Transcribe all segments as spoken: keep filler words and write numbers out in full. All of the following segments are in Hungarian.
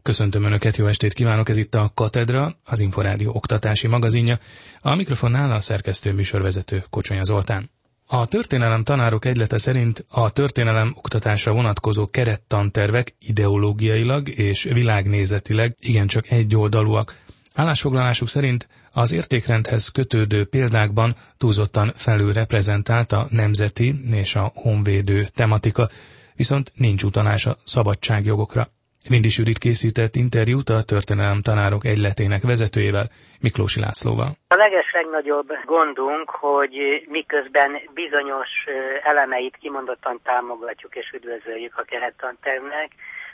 Köszöntöm Önöket, jó estét kívánok, ez itt a Katedra, az Inforádió oktatási magazinja. A mikrofonnál a szerkesztő műsorvezető Kocsonya Zoltán. A Történelem Tanárok Egylete szerint a történelem oktatásra vonatkozó kerettantervek ideológiailag és világnézetileg igencsak egyoldalúak. Állásfoglalásuk szerint az értékrendhez kötődő példákban túlzottan felül reprezentált a nemzeti és a honvédő tematika, viszont nincs utalás a szabadságjogokra. Vindis Judit készített interjút a Történelem Tanárok Egyletének vezetőjével, Miklósi Lászlóval. A legeslegnagyobb gondunk, hogy miközben bizonyos elemeit kimondottan támogatjuk és üdvözöljük a kerettantervnek,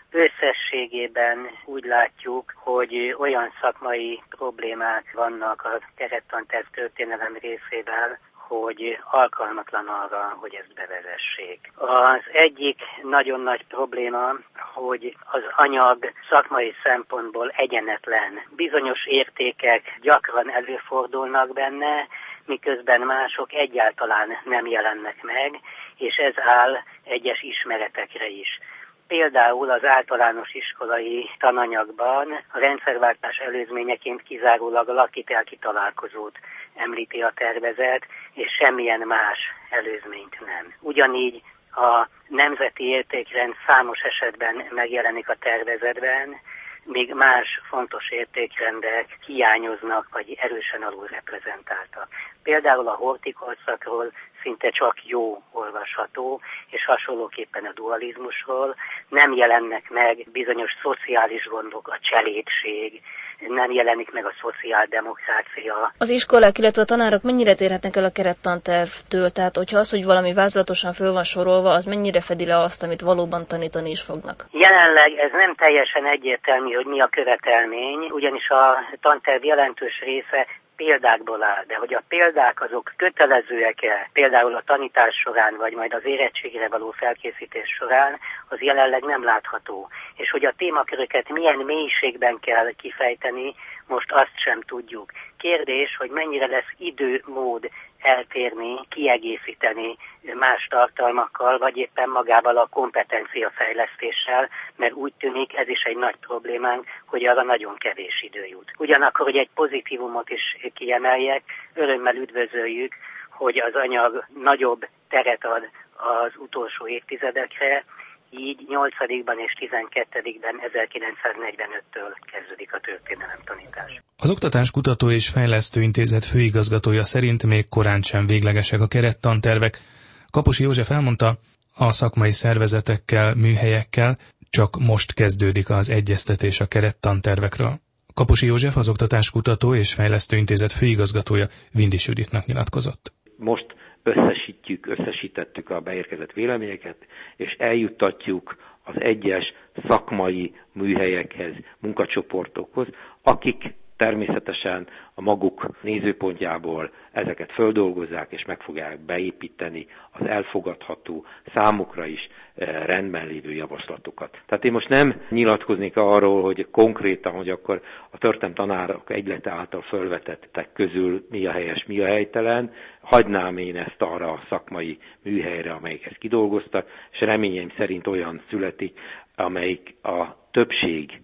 összességében úgy látjuk, hogy olyan szakmai problémák vannak a kerettanterv történelem részével, hogy alkalmatlan arra, hogy ezt bevezessék. Az egyik nagyon nagy probléma, hogy az anyag szakmai szempontból egyenetlen. Bizonyos értékek gyakran előfordulnak benne, miközben mások egyáltalán nem jelennek meg, és ez áll egyes ismeretekre is. Például az általános iskolai tananyagban a rendszerváltás előzményeként kizárólag a lakitelki találkozót említi a tervezet, és semmilyen más előzményt nem. Ugyanígy a nemzeti értékrend számos esetben megjelenik a tervezetben, míg más fontos értékrendek hiányoznak, vagy erősen alulreprezentáltak. Például a hortikorszakról szinte csak jó olvasható, és hasonlóképpen a dualizmusról nem jelennek meg bizonyos szociális gondok, a cselédség, nem jelenik meg a szociáldemokrácia. Az iskolák, illetve a tanárok mennyire térhetnek el a kerettantervtől? Tehát, hogyha az, hogy valami vázlatosan föl van sorolva, az mennyire fedi le azt, amit valóban tanítani is fognak? Jelenleg ez nem teljesen egyértelmű, hogy mi a követelmény, ugyanis a tanterv jelentős része példákból áll, de hogy a példák azok kötelezőek-e, például a tanítás során, vagy majd az érettségre való felkészítés során, az jelenleg nem látható. És hogy a témaköröket milyen mélységben kell kifejteni, most azt sem tudjuk. Kérdés, hogy mennyire lesz idő, mód eltérni, kiegészíteni más tartalmakkal, vagy éppen magával a kompetenciafejlesztéssel, mert úgy tűnik, ez is egy nagy problémánk, hogy arra nagyon kevés idő jut. Ugyanakkor, hogy egy pozitívumot is kiemeljek, örömmel üdvözöljük, hogy az anyag nagyobb teret ad az utolsó évtizedekre, így nyolcadikban és tizenkettedikben ezerkilencszáznegyvenöttől kezdődik a történelemtanítás. Az Oktatás Kutató és Fejlesztő Intézet főigazgatója szerint még korán sem véglegesek a kerettantervek. Kaposi József elmondta, a szakmai szervezetekkel, műhelyekkel csak most kezdődik az egyeztetés a kerettantervekről. Kaposi József, az Oktatás Kutató és Fejlesztő Intézet főigazgatója Vindis Juditnak nyilatkozott. Most összesítjük, összesítettük a beérkezett véleményeket, és eljuttatjuk az egyes szakmai műhelyekhez, munkacsoportokhoz, akik természetesen a maguk nézőpontjából ezeket földolgozzák, és meg fogják beépíteni az elfogadható, számukra is rendben lévő javaslatokat. Tehát én most nem nyilatkoznék arról, hogy konkrétan, hogy akkor a Történelem Tanárok Egylete által fölvetettek közül mi a helyes, mi a helytelen. Hagynám én ezt arra a szakmai műhelyre, amelyik ezt kidolgoztak, és reményeim szerint olyan születik, amelyik a többség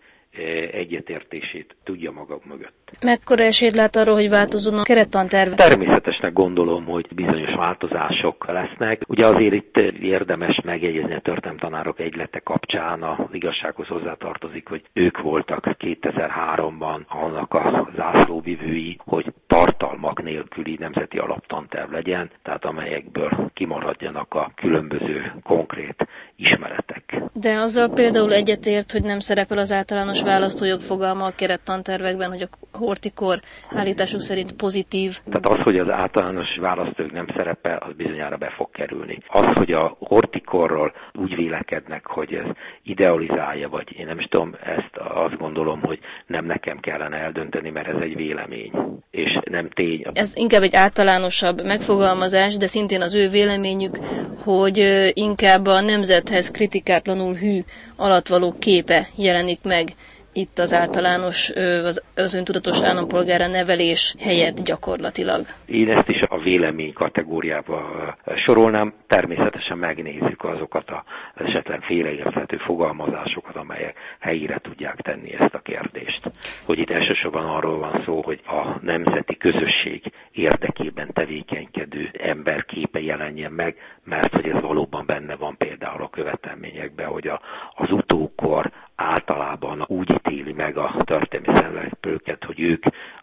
egyetértését tudja maga mögött. Mekkora esélyt lát arról, hogy változzon a kerettanterv? Természetesnek gondolom, hogy bizonyos változások lesznek. Ugye azért itt érdemes megjegyezni a Történelem Tanárok Egylete kapcsán, az igazsághoz hozzátartozik, hogy ők voltak kétezer-háromban annak a zászlóvivői, hogy tartalmak nélküli nemzeti alaptanterv legyen, tehát amelyekből kimaradjanak a különböző konkrét ismeretek. De azzal például egyetért, hogy nem szerepel az általános választójog fogalma a kerettantervekben, hogy a hortikor állításuk szerint pozitív. Tehát az, hogy az általános választójog nem szerepel, az bizonyára be fog kerülni. Az, hogy a hortikorról úgy vélekednek, hogy ez idealizálja, vagy én nem is tudom, ezt azt gondolom, hogy nem nekem kellene eldönteni, mert ez egy vélemény, és nem tény. Ez inkább egy általánosabb megfogalmazás, de szintén az ő véleményük, hogy inkább a nemzethez kritikátlanul hű alattvaló képe jelenik meg itt az általános, az, az öntudatos állampolgára nevelés helyett gyakorlatilag? Én ezt is a vélemény kategóriába sorolnám. Természetesen megnézzük azokat az esetleg félreérthető fogalmazásokat, amelyek helyére tudják tenni ezt a kérdést. Hogy itt elsősorban arról van szó, hogy a nemzeti közösség érdekében tevékenykedő ember képe jelenjen meg, mert hogy ez valóban benne van például a követelményekben, hogy a, az utókor általában úgy ítéli meg a történelmi szereplőket, hogy ők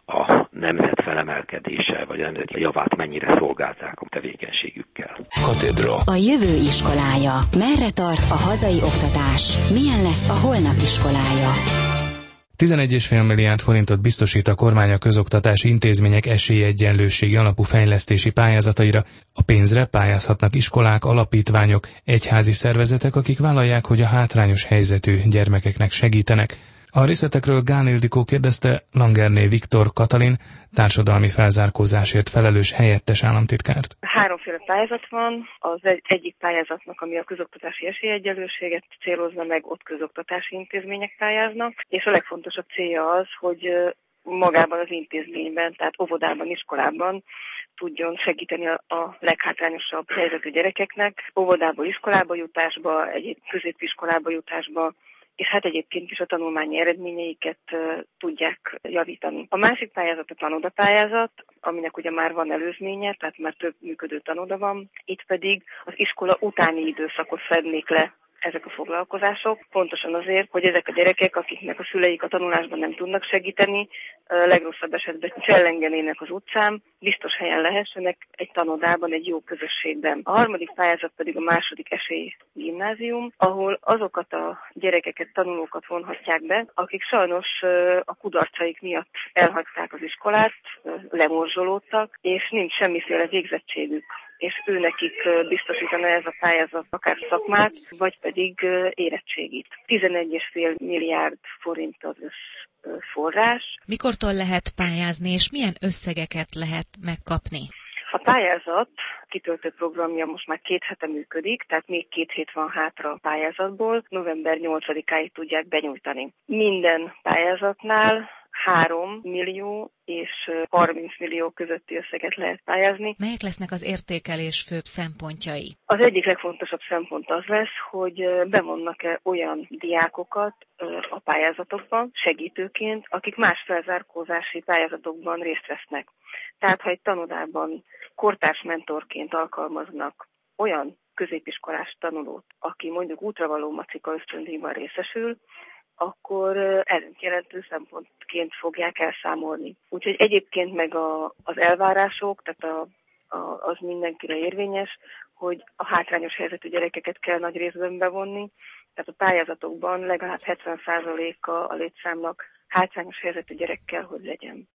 a nemzet felemelkedése vagy a nemzeti javát mennyire szolgálták a tevékenységükkel. Katedra. A jövő iskolája. Merre tart a hazai oktatás? Milyen lesz a holnap iskolája? tizenegy egész öt milliárd forintot biztosít a kormány a közoktatási intézmények esélyegyenlőségi alapú fejlesztési pályázataira. A pénzre pályázhatnak iskolák, alapítványok, egyházi szervezetek, akik vállalják, hogy a hátrányos helyzetű gyermekeknek segítenek. A részletekről Gál Ildikó kérdezte Langerné Viktor Katalin, társadalmi felzárkózásért felelős helyettes államtitkárt. Háromféle pályázat van. Az egy, egyik pályázatnak, ami a közoktatási esélyegyenlőséget célozza meg, ott közoktatási intézmények pályáznak, és a legfontosabb célja az, hogy magában az intézményben, tehát óvodában, iskolában tudjon segíteni a, a leghátrányosabb helyzetű gyerekeknek, óvodából iskolába jutásba, egy középiskolába jutásba, és hát egyébként is a tanulmányi eredményeiket uh, tudják javítani. A másik pályázat a tanodapályázat, aminek ugye már van előzménye, tehát már több működő tanoda van. Itt pedig az iskola utáni időszakot fednék le ezek a foglalkozások, pontosan azért, hogy ezek a gyerekek, akiknek a szüleik a tanulásban nem tudnak segíteni, legrosszabb esetben csellengenének az utcán, biztos helyen lehessenek egy tanodában, egy jó közösségben. A harmadik pályázat pedig a második esély gimnázium, ahol azokat a gyerekeket, tanulókat vonhatják be, akik sajnos a kudarcaik miatt elhagyták az iskolát, lemorzsolódtak, és nincs semmiféle végzettségük, és őnekik biztosítana ez a pályázat akár szakmát, vagy pedig érettségit. tizenegy egész öt milliárd forint az forrás. Mikortól lehet pályázni, és milyen összegeket lehet megkapni? A pályázat kitöltő programja most már két hete működik, tehát még két hét van hátra a pályázatból, november nyolcadikáig tudják benyújtani. Minden pályázatnál három millió és harminc millió közötti összeget lehet pályázni. Melyek lesznek az értékelés főbb szempontjai? Az egyik legfontosabb szempont az lesz, hogy bevonnak-e olyan diákokat a pályázatokban segítőként, akik más felzárkózási pályázatokban részt vesznek. Tehát, ha egy tanodában kortárs mentorként alkalmaznak olyan középiskolás tanulót, aki mondjuk útravaló macika ösztöndíjban részesül, akkor előnyt jelentő szempontként fogják elszámolni. Úgyhogy egyébként meg a, az elvárások, tehát a, a, az mindenkire érvényes, hogy a hátrányos helyzetű gyerekeket kell nagy részben bevonni, tehát a pályázatokban legalább hetven százaléka a létszámnak hátrányos helyzetű gyerek kell, hogy legyen.